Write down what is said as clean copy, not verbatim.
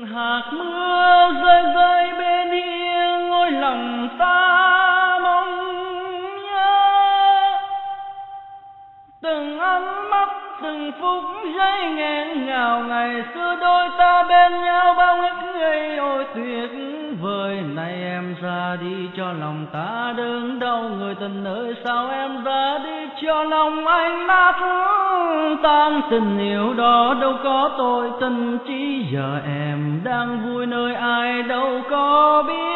hạt mưa rơi rơi bên hiên ngôi lòng ta mong nhớ. Từng ánh mắt từng phút giây nghẹn ngào, ngày xưa đôi ta bên nhau bao ngất ngây ôi tuyệt vời. Nay em ra đi cho lòng ta đớn đau, người tình ơi sao em ra đi cho lòng anh nát tan. Tình yêu đó đâu có tôi tình, chỉ giờ em đang vui nơi ai đâu có biết.